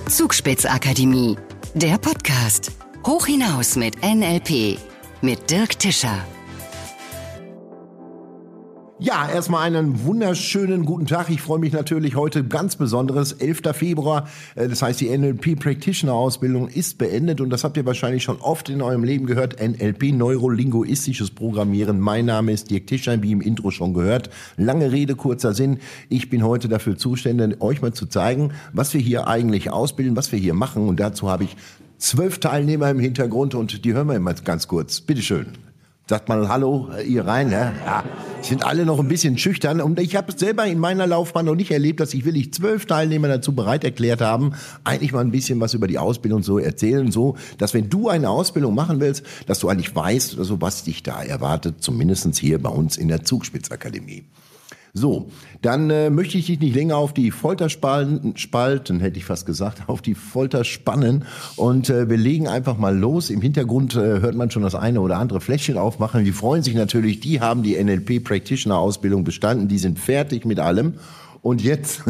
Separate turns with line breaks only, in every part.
Zugspitzakademie, der Podcast. Hoch hinaus mit NLP. Mit Dirk Tischer.
Ja, erstmal einen wunderschönen guten Tag. Ich freue mich natürlich heute ganz besonderes, 11. Februar. Das heißt, die NLP Practitioner Ausbildung ist beendet und das habt ihr wahrscheinlich schon oft in eurem Leben gehört. NLP, Neurolinguistisches Programmieren. Mein Name ist Dirk Tischer, wie im Intro schon gehört. Lange Rede, kurzer Sinn. Ich bin heute dafür zuständig, euch mal zu zeigen, was wir hier eigentlich ausbilden, was wir hier machen. Und dazu habe ich 12 Teilnehmer im Hintergrund und die hören wir mal ganz kurz. Bitteschön. Sagt mal Hallo, ihr rein, ne? Ja, sind alle noch ein bisschen schüchtern. Und ich habe es selber in meiner Laufbahn noch nicht erlebt, dass sich wirklich 12 Teilnehmer dazu bereit erklärt haben, eigentlich mal ein bisschen was über die Ausbildung so erzählen, so, dass wenn du eine Ausbildung machen willst, dass du eigentlich weißt, also was dich da erwartet, zumindest hier bei uns in der Zugspitzakademie. So, dann möchte ich dich nicht länger auf die Folter spalten, hätte ich fast gesagt, auf die Folter spannen und wir legen einfach mal los. Im Hintergrund hört man schon das eine oder andere Fläschchen aufmachen. Die freuen sich natürlich, die haben die NLP Practitioner Ausbildung bestanden, die sind fertig mit allem und jetzt,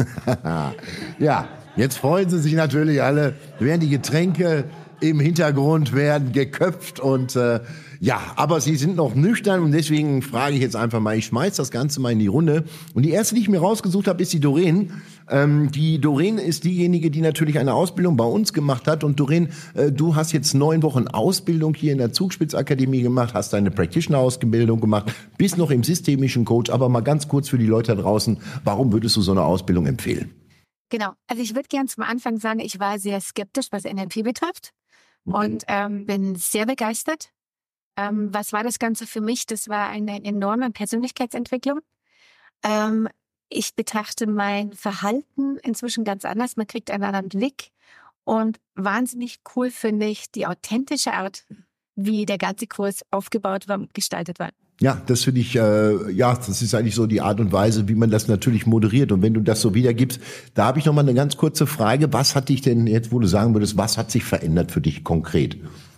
ja, jetzt freuen sie sich natürlich alle, werden die Getränke im Hintergrund werden geköpft und ja, aber sie sind noch nüchtern und deswegen frage ich jetzt einfach mal, ich schmeiß das Ganze mal in die Runde. Und die erste, die ich mir rausgesucht habe, ist die Doreen. Die Doreen ist diejenige, die natürlich eine Ausbildung bei uns gemacht hat. Und Doreen, du hast jetzt 9 Wochen Ausbildung hier in der Zugspitzakademie gemacht, hast deine Practitioner-Ausbildung gemacht, bist noch im systemischen Coach. Aber mal ganz kurz für die Leute da draußen, warum würdest du so eine Ausbildung empfehlen?
Genau, also ich würde gerne zum Anfang sagen, ich war sehr skeptisch, was NLP betrifft und bin sehr begeistert. Was war das Ganze für mich? Das war eine enorme Persönlichkeitsentwicklung. Ich betrachte mein Verhalten inzwischen ganz anders. Man kriegt einen anderen Blick. Und wahnsinnig cool finde ich die authentische Art, wie der ganze Kurs aufgebaut war und gestaltet war.
Ja, das finde ich, das ist eigentlich so die Art und Weise, wie man das natürlich moderiert. Und wenn du das so wiedergibst, da habe ich noch mal eine ganz kurze Frage. Was hat dich denn jetzt, wo du sagen würdest, was hat sich verändert für dich konkret?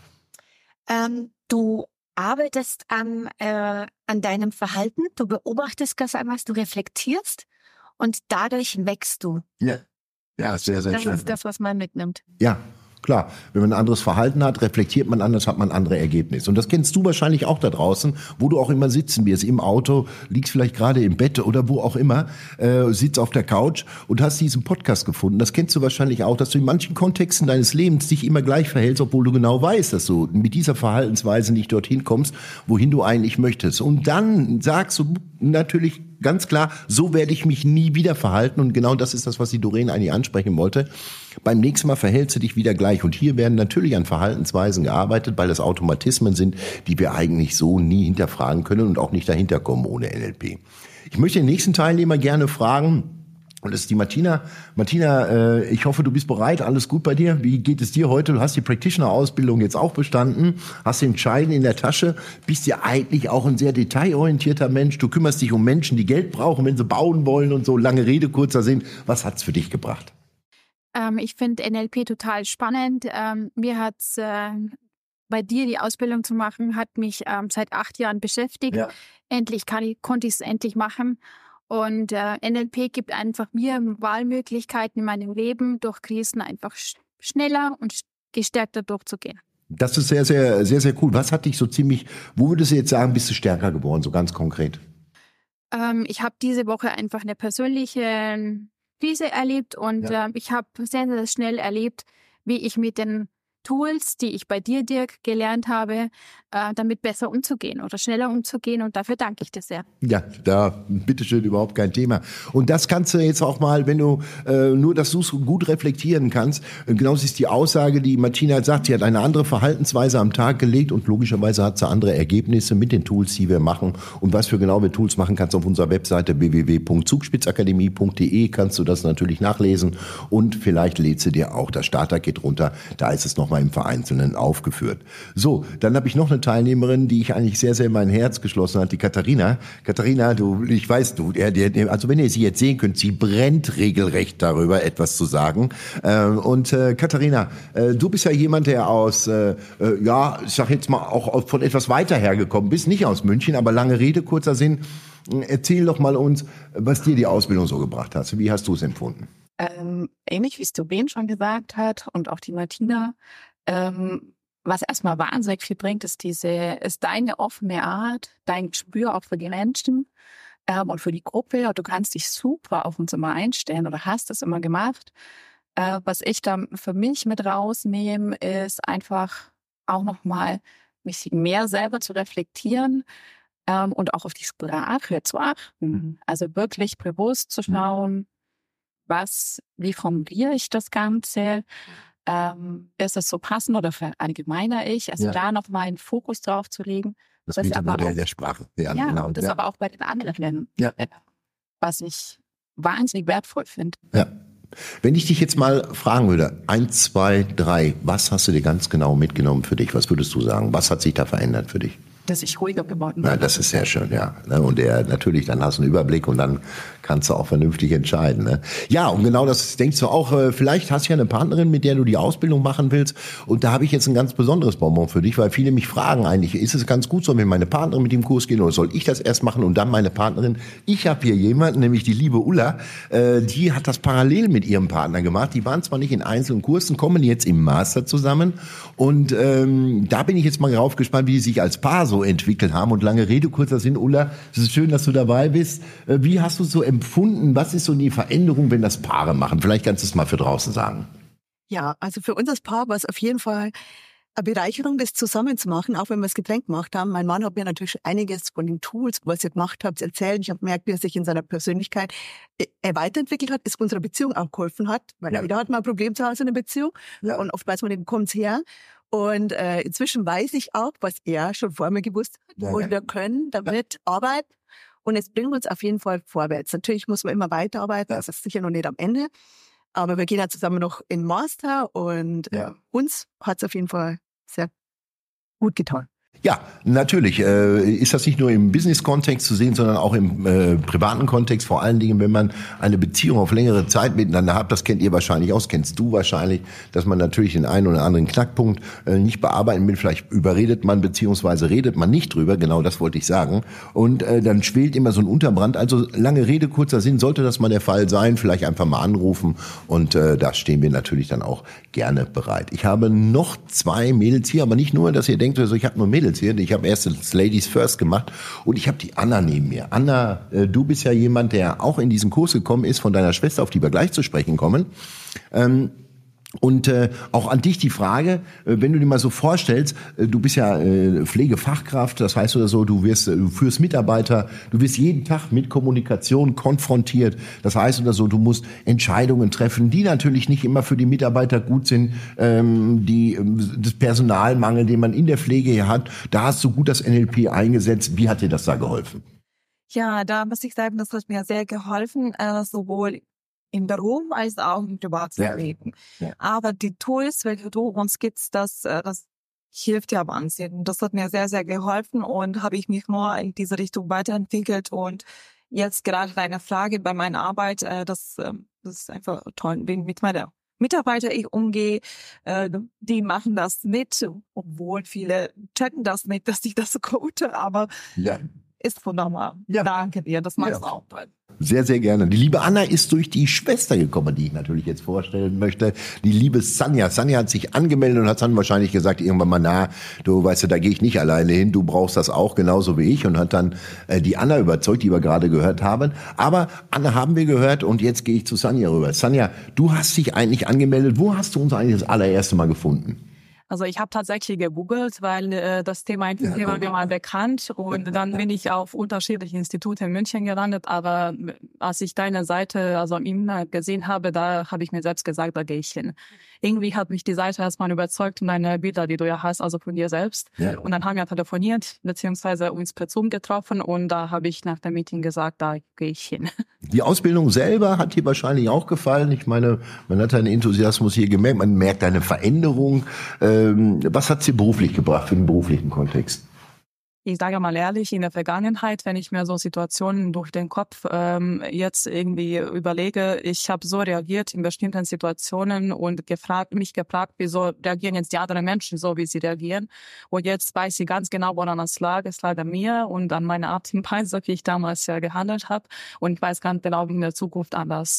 Du arbeitest an deinem Verhalten, du beobachtest ganz anders, du reflektierst und dadurch wächst du.
Ja, sehr, sehr schön.
Das ist das, was man mitnimmt.
Ja, klar. Wenn man ein anderes Verhalten hat, reflektiert man anders, hat man andere Ergebnisse. Und das kennst du wahrscheinlich auch da draußen, wo du auch immer sitzen wirst, im Auto, liegst vielleicht gerade im Bett oder wo auch immer, sitzt auf der Couch und hast diesen Podcast gefunden. Das kennst du wahrscheinlich auch, dass du in manchen Kontexten deines Lebens dich immer gleich verhältst, obwohl du genau weißt, dass du mit dieser Verhaltensweise nicht dorthin kommst, wohin du eigentlich möchtest. Und dann sagst du natürlich ganz klar, so werde ich mich nie wieder verhalten. Und genau das ist das, was die Doreen eigentlich ansprechen wollte. Beim nächsten Mal verhältst du dich wieder gleich. Und hier werden natürlich an Verhaltensweisen gearbeitet, weil das Automatismen sind, die wir eigentlich so nie hinterfragen können und auch nicht dahinter kommen ohne NLP. Ich möchte den nächsten Teilnehmer gerne fragen, und das ist die Martina. Martina, ich hoffe, du bist bereit. Alles gut bei dir? Wie geht es dir heute? Du hast die Practitioner-Ausbildung jetzt auch bestanden, hast den Schein in der Tasche, bist ja eigentlich auch ein sehr detailorientierter Mensch. Du kümmerst dich um Menschen, die Geld brauchen, wenn sie bauen wollen und so. Lange Rede, kurzer Sinn. Was hat's für dich gebracht?
Ich finde NLP total spannend. Mir hat's bei dir die Ausbildung zu machen, hat mich seit 8 Jahren beschäftigt. Ja. Konnte ich es endlich machen. Und NLP gibt einfach mir Wahlmöglichkeiten in meinem Leben, durch Krisen einfach schneller und gestärkter durchzugehen.
Das ist sehr, sehr, sehr, sehr cool. Was hat dich so ziemlich, wo würdest du jetzt sagen, bist du stärker geworden, so ganz konkret?
Ich habe diese Woche einfach eine persönliche Krise erlebt und ich habe sehr, sehr schnell erlebt, wie ich mit den Tools, die ich bei dir, Dirk, gelernt habe, damit besser umzugehen oder schneller umzugehen. Und dafür danke ich dir sehr. Ja,
da, bitteschön, überhaupt kein Thema. Und das kannst du jetzt auch mal, wenn du nur, dass du es gut reflektieren kannst. Genauso ist die Aussage, die Martina sagt, sie hat eine andere Verhaltensweise am Tag gelegt und logischerweise hat sie andere Ergebnisse mit den Tools, die wir machen. Und was für genau wir Tools machen, kannst du auf unserer Webseite www.zugspitzakademie.de kannst du das natürlich nachlesen. Und vielleicht lädst du dir auch das Starter-Kit runter. Da ist es noch mal im Vereinzelten aufgeführt. So, dann habe ich noch eine Teilnehmerin, die ich eigentlich sehr, sehr in mein Herz geschlossen hat, die Katharina. Katharina, ich weiß, also wenn ihr sie jetzt sehen könnt, sie brennt regelrecht darüber, etwas zu sagen. Und Katharina, du bist ja jemand, der aus, ich sag jetzt mal, auch von etwas weiter hergekommen bist, nicht aus München, aber lange Rede, kurzer Sinn. Erzähl doch mal uns, was dir die Ausbildung so gebracht hat. Wie hast du es empfunden?
Ähnlich wie es Doreen schon gesagt hat und auch die Martina, was erstmal wahnsinnig viel bringt, ist deine offene Art, dein Gespür auch für die Menschen und für die Gruppe. Und du kannst dich super auf uns immer einstellen oder hast es immer gemacht. Was ich dann für mich mit rausnehme, ist einfach auch nochmal mich mehr selber zu reflektieren und auch auf die Sprache zu achten. Also wirklich bewusst zu schauen, wie formuliere ich das Ganze? Ist das so passend oder verallgemeiner ich? Also da nochmal einen Fokus drauf zu legen.
Das Metamodell der Sprache.
Ja, genau. Und das aber auch bei den anderen, was ich wahnsinnig wertvoll finde.
Ja. Wenn ich dich jetzt mal fragen würde, 1, 2, 3, was hast du dir ganz genau mitgenommen für dich? Was würdest du sagen? Was hat sich da verändert für dich?
Dass ich ruhiger geworden bin.
Ja, das ist sehr schön, ja. Und natürlich, dann hast du einen Überblick und dann kannst du auch vernünftig entscheiden. Ne? Ja, und genau das denkst du auch, vielleicht hast du ja eine Partnerin, mit der du die Ausbildung machen willst. Und da habe ich jetzt ein ganz besonderes Bonbon für dich, weil viele mich fragen eigentlich, ist es ganz gut, soll mir meine Partnerin mit dem Kurs gehen oder soll ich das erst machen und dann meine Partnerin? Ich habe hier jemanden, nämlich die liebe Ulla, die hat das parallel mit ihrem Partner gemacht. Die waren zwar nicht in einzelnen Kursen, kommen jetzt im Master zusammen. Und da bin ich jetzt mal drauf gespannt, wie die sich als Paar so entwickelt haben. Und lange Rede, kurzer Sinn, Ulla, es ist schön, dass du dabei bist. Wie hast du es so empfunden? Was ist so die Veränderung, wenn das Paare machen? Vielleicht kannst du es mal für draußen sagen.
Ja, also für uns als Paar war es auf jeden Fall eine Bereicherung, das zusammen zu machen, auch wenn wir es getrennt gemacht haben. Mein Mann hat mir natürlich einiges von den Tools, was ihr gemacht habt, erzählt. Ich habe gemerkt, wie er sich in seiner Persönlichkeit weiterentwickelt hat, es unserer Beziehung auch geholfen hat. Weil jeder hat mal ein Problem zu Hause in der Beziehung und oft weiß man nicht, wo kommt's her. Und inzwischen weiß ich auch, was er schon vor mir gewusst hat. Und wir können damit arbeiten. Und es bringt uns auf jeden Fall vorwärts. Natürlich muss man immer weiterarbeiten, das ist sicher noch nicht am Ende. Aber wir gehen ja zusammen noch in Master und uns hat es auf jeden Fall sehr gut getan.
Ja, natürlich ist das nicht nur im Business-Kontext zu sehen, sondern auch im privaten Kontext. Vor allen Dingen, wenn man eine Beziehung auf längere Zeit miteinander hat, das kennt ihr wahrscheinlich aus, kennst du wahrscheinlich, dass man natürlich den einen oder anderen Knackpunkt nicht bearbeiten will. Vielleicht überredet man beziehungsweise redet man nicht drüber, genau das wollte ich sagen. Und dann schwelt immer so ein Unterbrand. Also lange Rede, kurzer Sinn, sollte das mal der Fall sein, vielleicht einfach mal anrufen. Und da stehen wir natürlich dann auch gerne bereit. Ich habe noch 2 Mädels hier, aber nicht nur, dass ihr denkt, also ich habe nur Mädels hier. Ich habe erst das Ladies First gemacht und ich habe die Anna neben mir. Anna, du bist ja jemand, der auch in diesen Kurs gekommen ist, von deiner Schwester, auf die wir gleich zu sprechen kommen. Und auch an dich die Frage, wenn du dir mal so vorstellst, du bist ja Pflegefachkraft, das heißt oder so, du führst Mitarbeiter, du wirst jeden Tag mit Kommunikation konfrontiert, das heißt oder so, du musst Entscheidungen treffen, die natürlich nicht immer für die Mitarbeiter gut sind, das Personalmangel, den man in der Pflege hier hat, da hast du gut das NLP eingesetzt. Wie hat dir das da geholfen?
Ja, da muss ich sagen, das hat mir sehr geholfen, sowohl im Beruf als auch im Privatleben. Ja. Aber die Tools, welche du uns gibst, das hilft ja wahnsinnig. Das hat mir sehr, sehr geholfen und habe ich mich nur in diese Richtung weiterentwickelt. Und jetzt gerade deine Frage bei meiner Arbeit, das ist einfach toll, wie mit meiner Mitarbeiter ich umgehe, die machen das mit, obwohl viele checken das nicht, dass ich das so quote, aber ist wunderbar. Ja. Danke dir, das machst du auch toll.
Sehr, sehr gerne. Die liebe Anna ist durch die Schwester gekommen, die ich natürlich jetzt vorstellen möchte. Die liebe Sanja. Sanja hat sich angemeldet und hat dann wahrscheinlich gesagt irgendwann mal, du weißt ja, da gehe ich nicht alleine hin, du brauchst das auch genauso wie ich und hat dann die Anna überzeugt, die wir gerade gehört haben. Aber Anna haben wir gehört und jetzt gehe ich zu Sanja rüber. Sanja, du hast dich eigentlich angemeldet. Wo hast du uns eigentlich das allererste Mal gefunden?
Also ich habe tatsächlich gegoogelt, weil das Thema war mir mal bekannt und dann bin ich auf unterschiedliche Institute in München gelandet, aber als ich deine Seite, also im Internet gesehen habe, da habe ich mir selbst gesagt, da gehe ich hin. Irgendwie hat mich die Seite erstmal überzeugt und deine Bilder, die du ja hast, also von dir selbst. Ja. Und dann haben wir telefoniert, beziehungsweise uns per Zoom getroffen und da habe ich nach dem Meeting gesagt, da gehe ich hin.
Die Ausbildung selber hat dir wahrscheinlich auch gefallen. Ich meine, man hat deinen Enthusiasmus hier gemerkt, man merkt eine Veränderung. Was hat sie beruflich gebracht für den beruflichen Kontext?
Ich sage mal ehrlich, in der Vergangenheit, wenn ich mir so Situationen durch den Kopf jetzt irgendwie überlege, ich habe so reagiert in bestimmten Situationen und mich gefragt, wieso reagieren jetzt die anderen Menschen so, wie sie reagieren. Und jetzt weiß ich ganz genau, woran es lag. Es lag an mir und an meiner Art und Weise, wie ich damals gehandelt habe. Und ich weiß ganz genau, wie in der Zukunft anders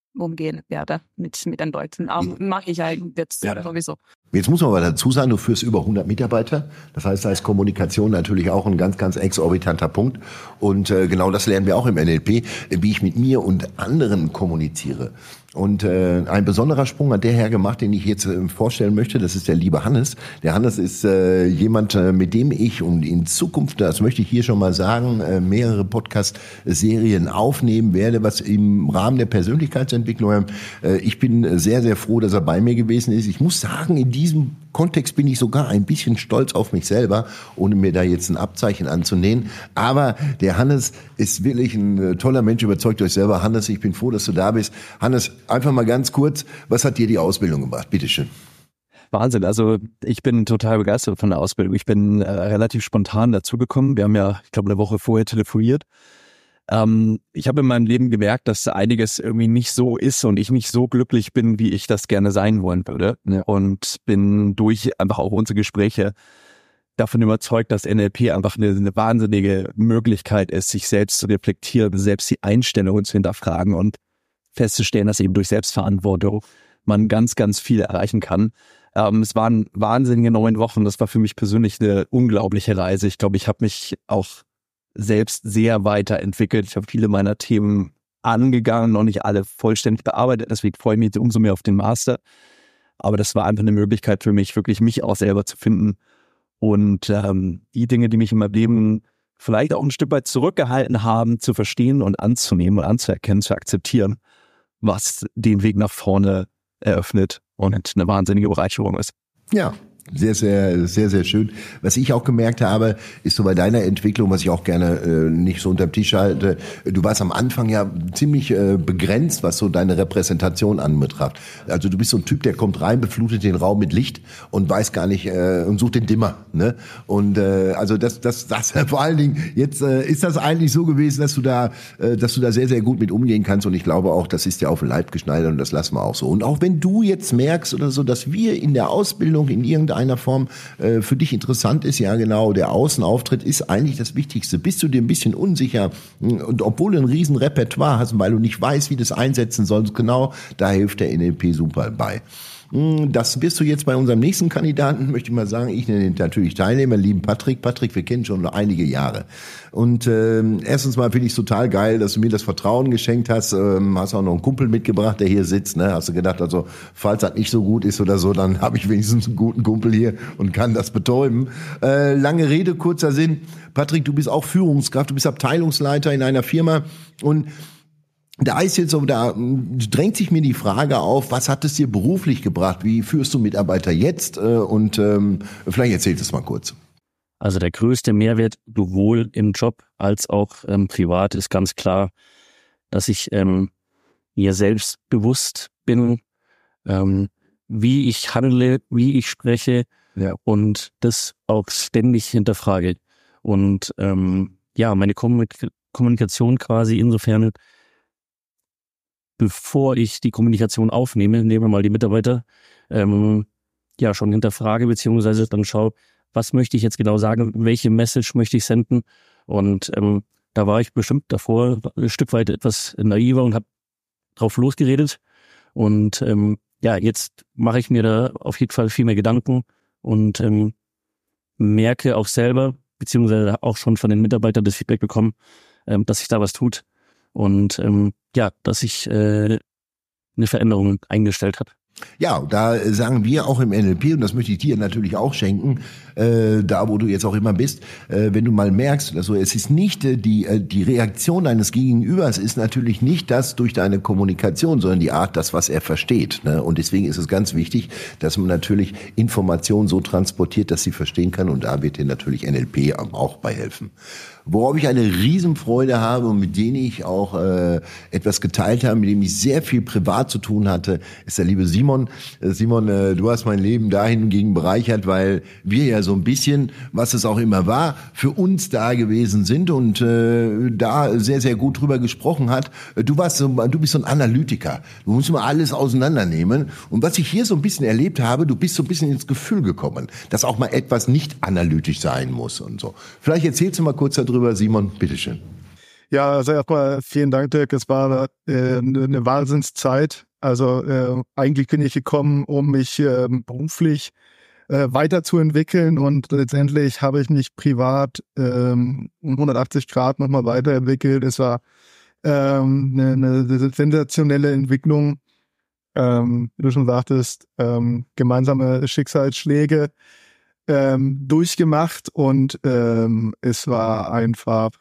umgehen werde mit den Leuten. Mache ich eigentlich jetzt sowieso.
Jetzt muss man aber dazu sagen, du führst über 100 Mitarbeiter. Das heißt, da ist Kommunikation natürlich auch ein ganz, ganz exorbitanter Punkt. Und genau das lernen wir auch im NLP, wie ich mit mir und anderen kommuniziere. Und ein besonderer Sprung hat der Herr gemacht, den ich jetzt vorstellen möchte. Das ist der liebe Hannes. Der Hannes ist jemand, mit dem ich in Zukunft, das möchte ich hier schon mal sagen, mehrere Podcast-Serien aufnehmen werde, was im Rahmen der Persönlichkeitsentwicklung. Ich bin sehr, sehr froh, dass er bei mir gewesen ist. Ich muss sagen, in diesem Kontext bin ich sogar ein bisschen stolz auf mich selber, ohne mir da jetzt ein Abzeichen anzunähen. Aber der Hannes ist wirklich ein toller Mensch, überzeugt euch selber. Hannes, ich bin froh, dass du da bist. Hannes, einfach mal ganz kurz, was hat dir die Ausbildung gebracht? Bitteschön.
Wahnsinn, also ich bin total begeistert von der Ausbildung. Ich bin relativ spontan dazugekommen. Wir haben ja, ich glaube, eine Woche vorher telefoniert. Ich habe in meinem Leben gemerkt, dass einiges irgendwie nicht so ist und ich nicht so glücklich bin, wie ich das gerne sein wollen würde. Ja. Und bin durch einfach auch unsere Gespräche davon überzeugt, dass NLP einfach eine wahnsinnige Möglichkeit ist, sich selbst zu reflektieren, selbst die Einstellungen zu hinterfragen und festzustellen, dass eben durch Selbstverantwortung man ganz, ganz viel erreichen kann. Es waren wahnsinnige 9 Wochen. Das war für mich persönlich eine unglaubliche Reise. Ich glaube, ich habe mich auch selbst sehr weiterentwickelt. Ich habe viele meiner Themen angegangen, noch nicht alle vollständig bearbeitet. Deswegen freue ich mich umso mehr auf den Master. Aber das war einfach eine Möglichkeit für mich, wirklich mich auch selber zu finden. Und die Dinge, die mich in meinem Leben vielleicht auch ein Stück weit zurückgehalten haben, zu verstehen und anzunehmen und anzuerkennen, zu akzeptieren, was den Weg nach vorne eröffnet und eine wahnsinnige Bereicherung ist.
Ja. Sehr, sehr, sehr, sehr schön. Was ich auch gemerkt habe, ist so bei deiner Entwicklung, was ich auch gerne nicht so unterm Tisch halte, du warst am Anfang ja ziemlich begrenzt, was so deine Repräsentation anbetrifft. Also du bist so ein Typ, der kommt rein, beflutet den Raum mit Licht und weiß gar nicht und sucht den Dimmer. Ne? Und also das vor allen Dingen, jetzt ist das eigentlich so gewesen, dass du da sehr, sehr gut mit umgehen kannst und ich glaube auch, das ist dir auf den Leib geschneidert und das lassen wir auch so. Und auch wenn du jetzt merkst oder so, dass wir in der Ausbildung in irgendeiner Form für dich interessant ist, ja genau, der Außenauftritt ist eigentlich das Wichtigste. Bist du dir ein bisschen unsicher und obwohl du ein riesen Repertoire hast, weil du nicht weißt, wie du das einsetzen sollst, genau, da hilft der NLP super bei. Das wirst du jetzt bei unserem nächsten Kandidaten, möchte ich mal sagen, ich nenne ihn natürlich Teilnehmer, lieben Patrick. Patrick, wir kennen schon einige Jahre. Und erstens mal finde ich es total geil, dass du mir das Vertrauen geschenkt hast. Hast auch noch einen Kumpel mitgebracht, der hier sitzt. Ne? Hast du gedacht, also falls das nicht so gut ist oder so, dann habe ich wenigstens einen guten Kumpel hier und kann das betäuben. Lange Rede, kurzer Sinn. Patrick, du bist auch Führungskraft, du bist Abteilungsleiter in einer Firma und da drängt sich mir die Frage auf, was hat es dir beruflich gebracht? Wie führst du Mitarbeiter jetzt? Und vielleicht erzählst du es mal kurz.
Also der größte Mehrwert sowohl im Job als auch privat ist ganz klar, dass ich mir selbst bewusst bin, wie ich handle, wie ich spreche und das auch ständig hinterfrage. Und meine Kommunikation quasi insofern, bevor ich die Kommunikation aufnehme, nehmen wir mal die Mitarbeiter, schon hinterfrage, beziehungsweise dann schaue, was möchte ich jetzt genau sagen, welche Message möchte ich senden. Und da war ich bestimmt davor ein Stück weit etwas naiver und habe drauf losgeredet. Und jetzt mache ich mir da auf jeden Fall viel mehr Gedanken und merke auch selber, beziehungsweise auch schon von den Mitarbeitern das Feedback bekommen, dass sich da was tut. Und dass sich eine Veränderung eingestellt hat.
Ja, da sagen wir auch im NLP, und das möchte ich dir natürlich auch schenken, da wo du jetzt auch immer bist, wenn du mal merkst, also es ist nicht die Reaktion deines Gegenübers ist natürlich nicht das durch deine Kommunikation, sondern die Art, das, was er versteht. Ne? Und deswegen ist es ganz wichtig, dass man natürlich Informationen so transportiert, dass sie verstehen kann, und da wird dir natürlich NLP auch bei helfen. Worauf ich eine Riesenfreude habe und mit denen ich auch etwas geteilt habe, mit dem ich sehr viel privat zu tun hatte, ist der liebe Simon. Simon, du hast mein Leben dahingegen bereichert, weil wir ja so ein bisschen, was es auch immer war, für uns da gewesen sind und da sehr, sehr gut drüber gesprochen hat. Du bist so ein Analytiker. Du musst immer alles auseinandernehmen. Und was ich hier so ein bisschen erlebt habe, du bist so ein bisschen ins Gefühl gekommen, dass auch mal etwas nicht analytisch sein muss und so. Vielleicht erzählst du mal kurz darüber, Simon, bitteschön.
Ja, also erstmal vielen Dank, Dirk. Es war eine Wahnsinnszeit. Also eigentlich bin ich gekommen, um mich beruflich weiterzuentwickeln, und letztendlich habe ich mich privat 180 Grad nochmal weiterentwickelt. Es war eine sensationelle Entwicklung. Wie du schon sagtest, gemeinsame Schicksalsschläge durchgemacht, und es war einfach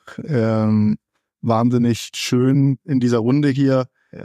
wahnsinnig schön in dieser Runde hier,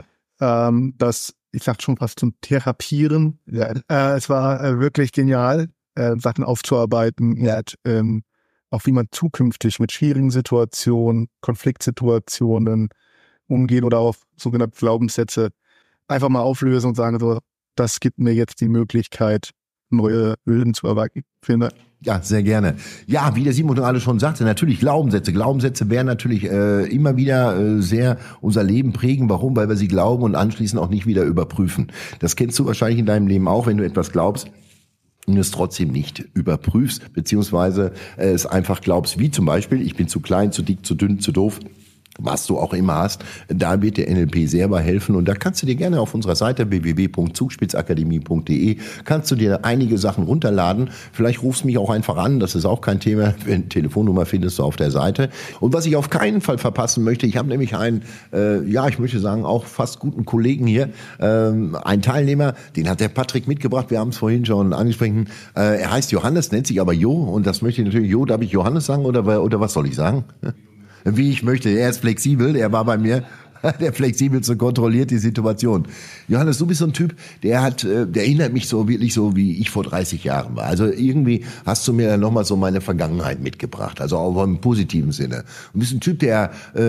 das, ich sag schon fast zum Therapieren. Es war wirklich genial, Sachen aufzuarbeiten, auch wie man zukünftig mit schwierigen Situationen, Konfliktsituationen umgeht oder auch sogenannte Glaubenssätze einfach mal auflösen und sagen so, das gibt mir jetzt die Möglichkeit, neue Hürden zu erweitern. Vielen Dank.
Ja, sehr gerne. Ja, wie der Simon gerade schon sagte, natürlich Glaubenssätze. Glaubenssätze werden natürlich immer wieder sehr unser Leben prägen. Warum? Weil wir sie glauben und anschließend auch nicht wieder überprüfen. Das kennst du wahrscheinlich in deinem Leben auch, wenn du etwas glaubst und es trotzdem nicht überprüfst, beziehungsweise es einfach glaubst, wie zum Beispiel, ich bin zu klein, zu dick, zu dünn, zu doof, was du auch immer hast, da wird der NLP sehr bei helfen, und da kannst du dir gerne auf unserer Seite www.zugspitzakademie.de kannst du dir einige Sachen runterladen. Vielleicht rufst du mich auch einfach an, das ist auch kein Thema. Telefonnummer findest du auf der Seite. Und was ich auf keinen Fall verpassen möchte, ich habe nämlich einen, ich möchte sagen, auch fast guten Kollegen hier, einen Teilnehmer, den hat der Patrick mitgebracht, wir haben es vorhin schon angesprochen, er heißt Johannes, nennt sich aber Jo, und das möchte ich natürlich, Jo, darf ich Johannes sagen oder was soll ich sagen? Wie ich möchte. Er ist flexibel, er war bei mir der flexibelste, kontrolliert die Situation. Johannes, du bist so ein Typ, der erinnert mich so wirklich so, wie ich vor 30 Jahren war. Also irgendwie hast du mir dann nochmal so meine Vergangenheit mitgebracht, also auch im positiven Sinne. Du bist ein Typ, der,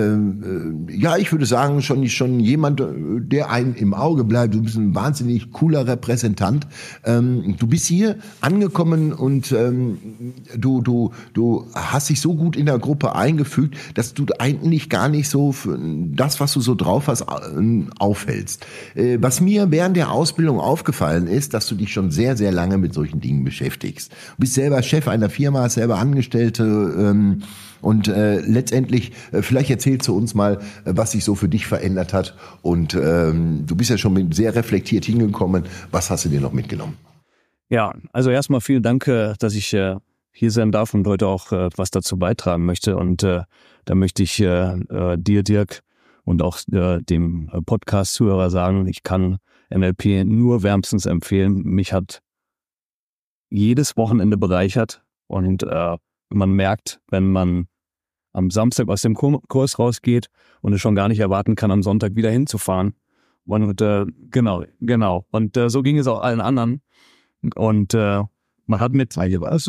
ich würde sagen, schon jemand, der einem im Auge bleibt. Du bist ein wahnsinnig cooler Repräsentant. Du bist hier angekommen und du hast dich so gut in der Gruppe eingefügt, dass du eigentlich gar nicht so für das, was du so drauf hast, aufhältst. Was mir während der Ausbildung aufgefallen ist, dass du dich schon sehr, sehr lange mit solchen Dingen beschäftigst. Du bist selber Chef einer Firma, hast selber Angestellte und letztendlich, vielleicht erzählst du uns mal, was sich so für dich verändert hat, und du bist ja schon sehr reflektiert hingekommen. Was hast du dir noch mitgenommen?
Ja, also erstmal vielen Dank, dass ich hier sein darf und heute auch was dazu beitragen möchte, und da möchte ich dir, Dirk, und auch dem Podcast-Zuhörer sagen, ich kann NLP nur wärmstens empfehlen. Mich hat jedes Wochenende bereichert, und man merkt, wenn man am Samstag aus dem Kurs rausgeht und es schon gar nicht erwarten kann, am Sonntag wieder hinzufahren. Und genau. Und so ging es auch allen anderen. Und man hat mit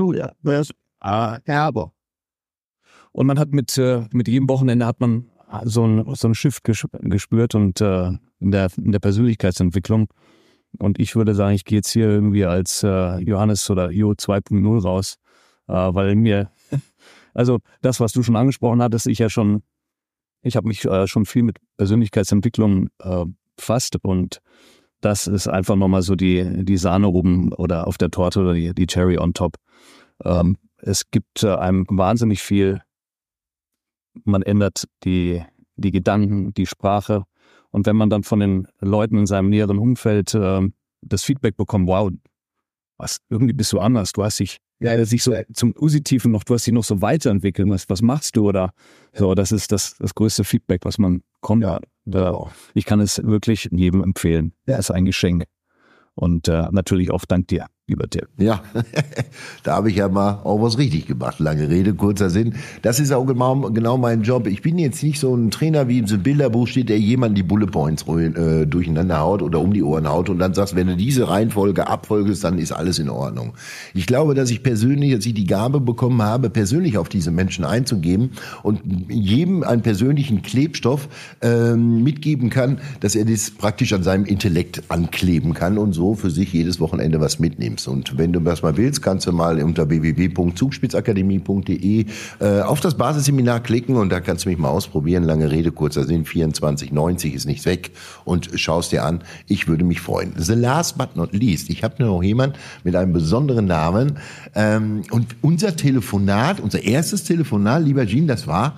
und man hat mit jedem Wochenende hat man so ein Shift gespürt, und in der Persönlichkeitsentwicklung. Und ich würde sagen, ich gehe jetzt hier irgendwie als Johannes oder Jo 2.0 raus, weil mir, also das, was du schon angesprochen hattest, ich habe mich schon viel mit Persönlichkeitsentwicklung befasst, und das ist einfach nochmal so die Sahne oben oder auf der Torte oder die Cherry on top. Es gibt einem wahnsinnig viel. Man ändert die Gedanken, die Sprache. Und wenn man dann von den Leuten in seinem näheren Umfeld das Feedback bekommt, wow, irgendwie bist du anders. Du hast dich so zum Positiven noch, du hast dich noch so weiterentwickelt. Was machst du? Oder so, das ist das größte Feedback, was man kommt. Ja, ich kann es wirklich jedem empfehlen. Ja. Das ist ein Geschenk. Und natürlich auch dank dir, lieber Dirk.
Ja, da habe ich ja mal auch was richtig gemacht. Lange Rede, kurzer Sinn. Das ist auch genau mein Job. Ich bin jetzt nicht so ein Trainer, wie im Bilderbuch steht, der jemand die Bullet Points durcheinander haut oder um die Ohren haut und dann sagt, wenn du diese Reihenfolge abfolgst, dann ist alles in Ordnung. Ich glaube, dass ich die Gabe bekommen habe, persönlich auf diese Menschen einzugeben und jedem einen persönlichen Klebstoff mitgeben kann, dass er das praktisch an seinem Intellekt ankleben kann und so für sich jedes Wochenende was mitnimmst. Und wenn du das mal willst, kannst du mal unter www.zugspitzakademie.de auf das Basisseminar klicken und da kannst du mich mal ausprobieren. Lange Rede, kurzer Sinn, 24,90 ist nichts weg und schaust dir an. Ich würde mich freuen. The last but not least, ich habe noch jemand mit einem besonderen Namen und unser erstes Telefonat, lieber Jean, das war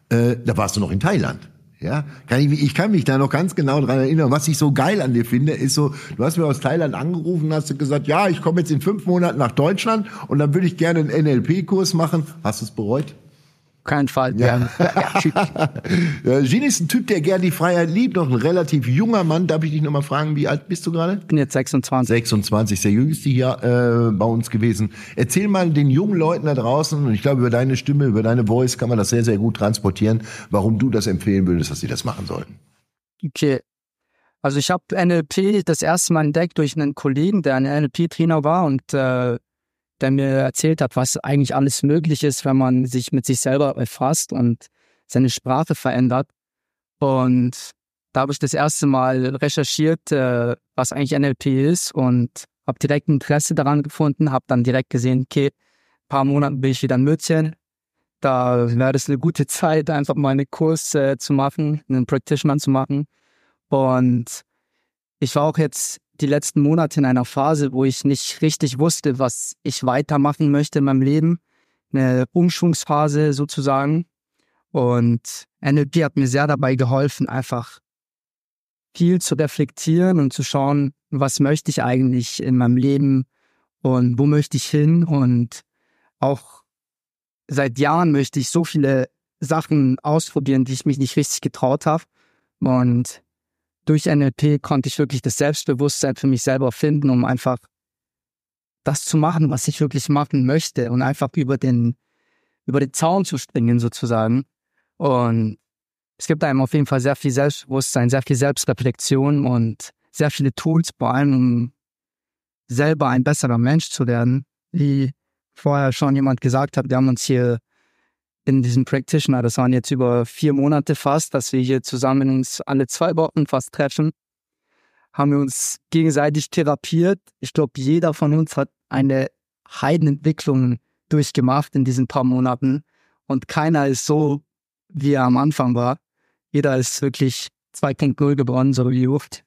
Da warst du noch in Thailand. Ja, ich kann mich da noch ganz genau dran erinnern. Was ich so geil an dir finde, ist so, du hast mir aus Thailand angerufen und hast gesagt, ja, ich komme jetzt in 5 Monaten nach Deutschland und dann würde ich gerne einen NLP-Kurs machen. Hast du es bereut?
Kein Fall.
Ja. Gene ist ein Typ, der gerne die Freiheit liebt, noch ein relativ junger Mann. Darf ich dich noch mal fragen, wie alt bist du gerade?
Ich bin jetzt 26.
26, der Jüngste hier bei uns gewesen. Erzähl mal den jungen Leuten da draußen, und ich glaube, über deine Stimme, über deine Voice kann man das sehr, sehr gut transportieren, warum du das empfehlen würdest, dass sie das machen sollten.
Okay. Also ich habe NLP das erste Mal entdeckt durch einen Kollegen, der ein NLP-Trainer war und der mir erzählt hat, was eigentlich alles möglich ist, wenn man sich mit sich selber befasst und seine Sprache verändert. Und da habe ich das erste Mal recherchiert, was eigentlich NLP ist und habe direkt Interesse daran gefunden, habe dann direkt gesehen, okay, ein paar Monaten bin ich wieder in München. Da wäre das eine gute Zeit, einfach mal einen Kurs zu machen, einen Practitioner zu machen. Und ich war auch jetzt die letzten Monate in einer Phase, wo ich nicht richtig wusste, was ich weitermachen möchte in meinem Leben. Eine Umschwungsphase sozusagen. Und NLP hat mir sehr dabei geholfen, einfach viel zu reflektieren und zu schauen, was möchte ich eigentlich in meinem Leben und wo möchte ich hin. Und auch seit Jahren möchte ich so viele Sachen ausprobieren, die ich mich nicht richtig getraut habe. Und durch NLP konnte ich wirklich das Selbstbewusstsein für mich selber finden, um einfach das zu machen, was ich wirklich machen möchte und einfach über den Zaun zu springen sozusagen. Und es gibt einem auf jeden Fall sehr viel Selbstbewusstsein, sehr viel Selbstreflexion und sehr viele Tools, vor allem um selber ein besserer Mensch zu werden. Wie vorher schon jemand gesagt hat, wir haben uns hier in diesem Practitioner, das waren jetzt über 4 Monate fast, dass wir hier zusammen uns alle 2 Wochen fast treffen, haben wir uns gegenseitig therapiert. Ich glaube, jeder von uns hat eine Heidenentwicklung durchgemacht in diesen paar Monaten und keiner ist so, wie er am Anfang war. Jeder ist wirklich 2.0 geworden, so wie Luft.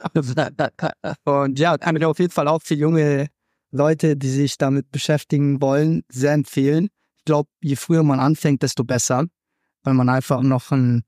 Und ja, kann ich auf jeden Fall auch für junge Leute, die sich damit beschäftigen wollen, sehr empfehlen. Ich glaube, je früher man anfängt, desto besser, weil man einfach noch ein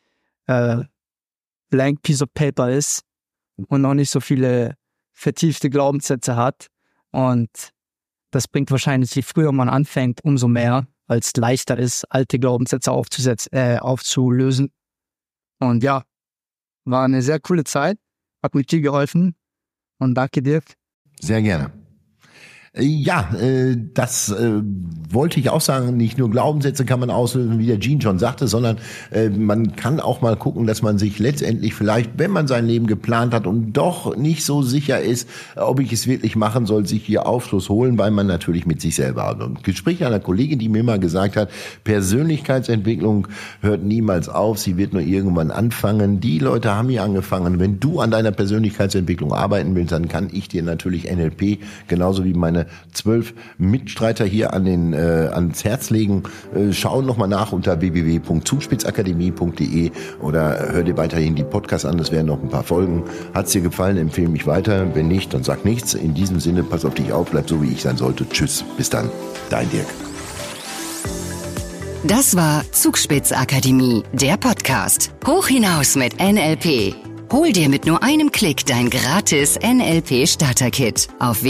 blank piece of paper ist und noch nicht so viele vertiefte Glaubenssätze hat. Und das bringt wahrscheinlich, je früher man anfängt, umso mehr, weil es leichter ist, alte Glaubenssätze aufzulösen. Und ja, war eine sehr coole Zeit, hat mir viel geholfen und danke dir.
Sehr gerne. Ja, das wollte ich auch sagen, nicht nur Glaubenssätze kann man auslösen, wie der Gene schon sagte, sondern man kann auch mal gucken, dass man sich letztendlich vielleicht, wenn man sein Leben geplant hat und doch nicht so sicher ist, ob ich es wirklich machen soll, sich hier Aufschluss holen, weil man natürlich mit sich selber hat. Und Gespräch einer Kollegin, die mir mal gesagt hat, Persönlichkeitsentwicklung hört niemals auf, sie wird nur irgendwann anfangen. Die Leute haben hier angefangen. Wenn du an deiner Persönlichkeitsentwicklung arbeiten willst, dann kann ich dir natürlich NLP, genauso wie meine 12 Mitstreiter hier ans Herz legen. Schau nochmal nach unter www.zugspitzakademie.de oder hör dir weiterhin die Podcasts an, es werden noch ein paar Folgen. Hat's dir gefallen, empfehle mich weiter. Wenn nicht, dann sag nichts. In diesem Sinne, pass auf dich auf, bleib so, wie ich sein sollte. Tschüss, bis dann. Dein Dirk.
Das war Zugspitzakademie, der Podcast. Hoch hinaus mit NLP. Hol dir mit nur einem Klick dein gratis NLP-Starter-Kit auf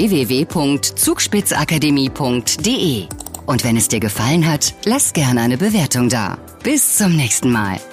www.zugspitzakademie.de. Und wenn es dir gefallen hat, lass gerne eine Bewertung da. Bis zum nächsten Mal.